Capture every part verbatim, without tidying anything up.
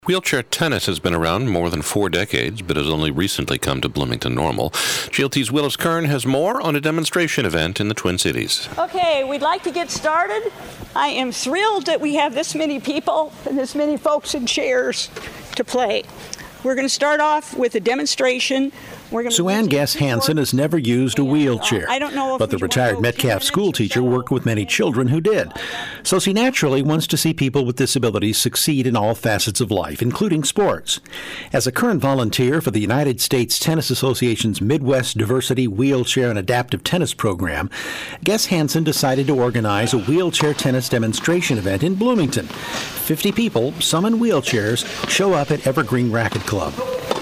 Wheelchair tennis has been around more than four decades, but has only recently come to Bloomington Normal. G L T's Willis Kern has more on a demonstration event in the Twin Cities. Okay, we'd like to get started. I am thrilled that we have this many people and this many folks in chairs to play. We're going to start off with a demonstration. Sue Ann Guess Hansen has never used a wheelchair, I don't know if but the retired Metcalf school teacher worked with many children who did. So she naturally wants to see people with disabilities succeed in all facets of life, including sports. As a current volunteer for the United States Tennis Association's Midwest Diversity Wheelchair and Adaptive Tennis Program, Guess Hansen decided to organize a wheelchair tennis demonstration event in Bloomington. Fifty people, some in wheelchairs, show up at Evergreen Racket Club.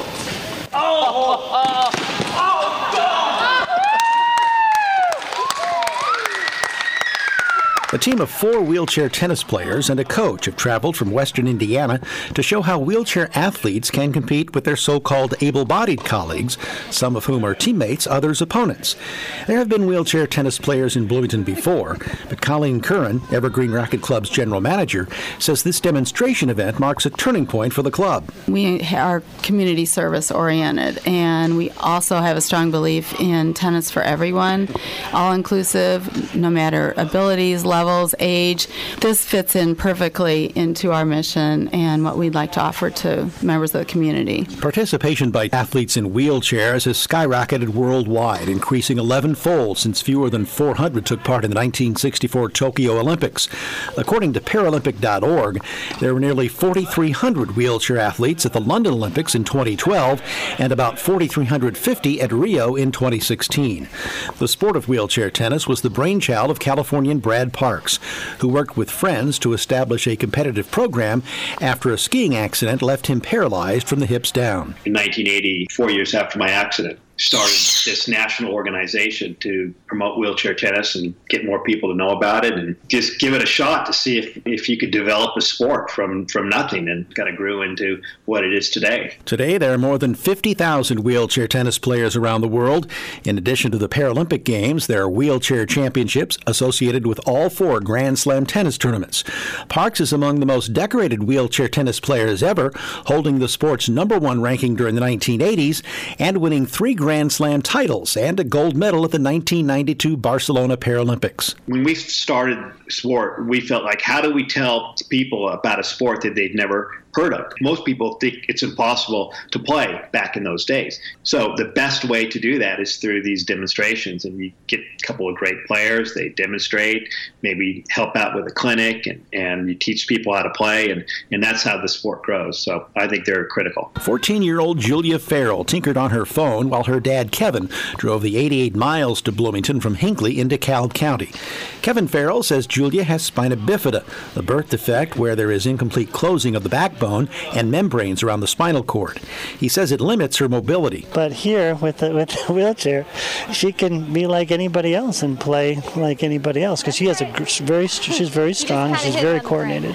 A team of four wheelchair tennis players and a coach have traveled from western Indiana to show how wheelchair athletes can compete with their so-called able-bodied colleagues, some of whom are teammates, others opponents. There have been wheelchair tennis players in Bloomington before, but Colleen Curran, Evergreen Racket Club's general manager, says this demonstration event marks a turning point for the club. We are community service oriented, and we also have a strong belief in tennis for everyone, all-inclusive, no matter abilities, levels, levels, age. This fits in perfectly into our mission and what we'd like to offer to members of the community. Participation by athletes in wheelchairs has skyrocketed worldwide, increasing eleven-fold since fewer than four hundred took part in the nineteen sixty-four Tokyo Olympics. According to Paralympic dot org, there were nearly four thousand three hundred wheelchair athletes at the London Olympics in twenty twelve and about four thousand three hundred fifty at Rio in twenty sixteen. The sport of wheelchair tennis was the brainchild of Californian Brad Parks, who worked with friends to establish a competitive program after a skiing accident left him paralyzed from the hips down. In nineteen eighty, four years after my accident, started this national organization to promote wheelchair tennis and get more people to know about it and just give it a shot to see if, if you could develop a sport from, from nothing, and kind of grew into what it is today. Today, there are more than fifty thousand wheelchair tennis players around the world. In addition to the Paralympic Games, there are wheelchair championships associated with all four Grand Slam tennis tournaments. Parks is among the most decorated wheelchair tennis players ever, holding the sport's number one ranking during the nineteen eighties and winning three Grand Slam titles and a gold medal at the nineteen ninety-two Barcelona Paralympics. When we started sport, we felt like, how do we tell people about a sport that they'd never heard of? Most people think it's impossible to play back in those days. So the best way to do that is through these demonstrations, and you get a couple of great players, they demonstrate, maybe help out with a clinic, and, and you teach people how to play, and, and that's how the sport grows. So I think they're critical. fourteen-year-old Julia Farrell tinkered on her phone while her dad Kevin drove the eighty-eight miles to Bloomington from Hinckley in DeKalb County. Kevin Farrell says Julia has spina bifida, a birth defect where there is incomplete closing of the backbone and membranes around the spinal cord. He says it limits her mobility. But here, with the, with the wheelchair, she can be like anybody else and play like anybody else, because she has a very, she's very strong, she's very coordinated.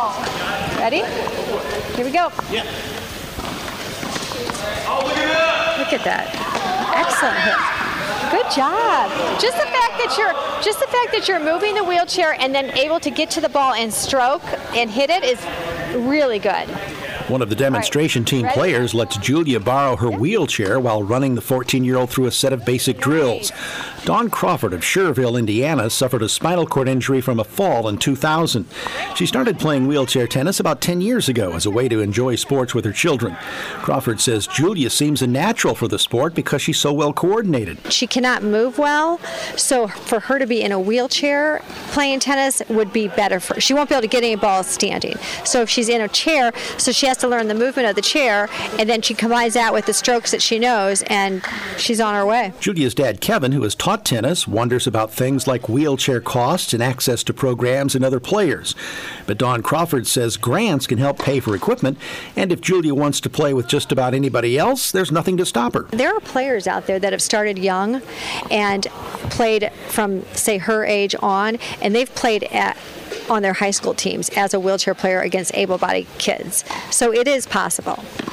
Oh, ready? Here we go. Yeah. Look at that. Excellent hit. Good job. Just the fact that you're just the fact that you're moving the wheelchair and then able to get to the ball and stroke and hit it is really good. One of the demonstration right. team Ready? players lets Julia borrow her wheelchair while running the fourteen-year-old through a set of basic drills. Dawn Crawford of Schererville, Indiana, suffered a spinal cord injury from a fall in two thousand. She started playing wheelchair tennis about ten years ago as a way to enjoy sports with her children. Crawford says Julia seems a natural for the sport because she's so well coordinated. She cannot move well, so for her to be in a wheelchair playing tennis would be better for her. She won't be able to get any balls standing. So if she's in a chair, so she has to learn the movement of the chair, and then she combines that with the strokes that she knows, and she's on her way. Julia's dad, Kevin, who has taught tennis, wonders about things like wheelchair costs and access to programs and other players. But Dawn Crawford says grants can help pay for equipment, and if Julia wants to play with just about anybody else, there's nothing to stop her. There are players out there that have started young and played from, say, her age on, and they've played at on their high school teams as a wheelchair player against able-bodied kids. So it is possible.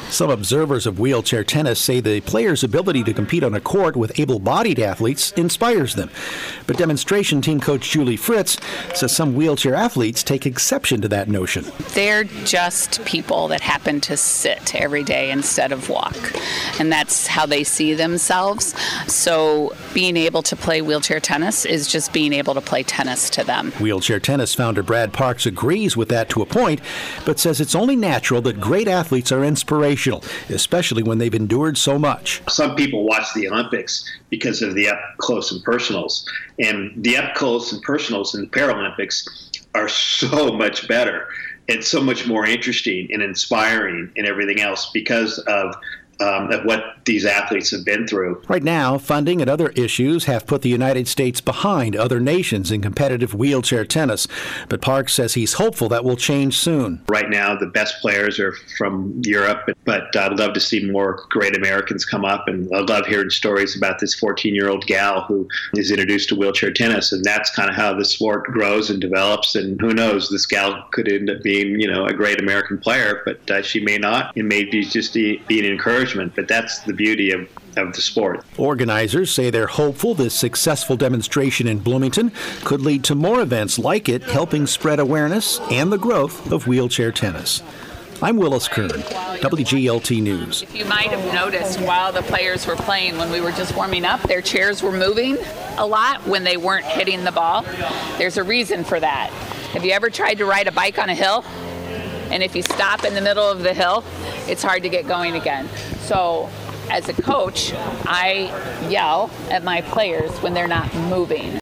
Some observers of wheelchair tennis say the players' ability to compete on a court with able-bodied athletes inspires them. But demonstration team coach Julie Fritz says some wheelchair athletes take exception to that notion. They're just people that happen to sit every day instead of walk, and that's how they see themselves. So being able to play wheelchair tennis is just being able to play tennis to them. Wheelchair tennis founder Brad Parks agrees with that to a point, but says it's only natural that great athletes are inspirational, especially when they've endured so much. Some people watch the Olympics because of the up close and personals, and the up close and personals in the Paralympics are so much better and so much more interesting and inspiring and everything else because of Um, of what these athletes have been through. Right now, funding and other issues have put the United States behind other nations in competitive wheelchair tennis. But Parks says he's hopeful that will change soon. Right now, the best players are from Europe, but I'd love to see more great Americans come up. And I love hearing stories about this fourteen-year-old gal who is introduced to wheelchair tennis. And that's kind of how the sport grows and develops. And who knows, this gal could end up being, you know, a great American player, but uh, she may not. It may be just be an encouragement. But that's the beauty of, of the sport. Organizers say they're hopeful this successful demonstration in Bloomington could lead to more events like it, helping spread awareness and the growth of wheelchair tennis. I'm Willis Kern, W G L T News. If you might have noticed while the players were playing, when we were just warming up, their chairs were moving a lot when they weren't hitting the ball. There's a reason for that. Have you ever tried to ride a bike on a hill? And if you stop in the middle of the hill, it's hard to get going again. So as a coach, I yell at my players when they're not moving.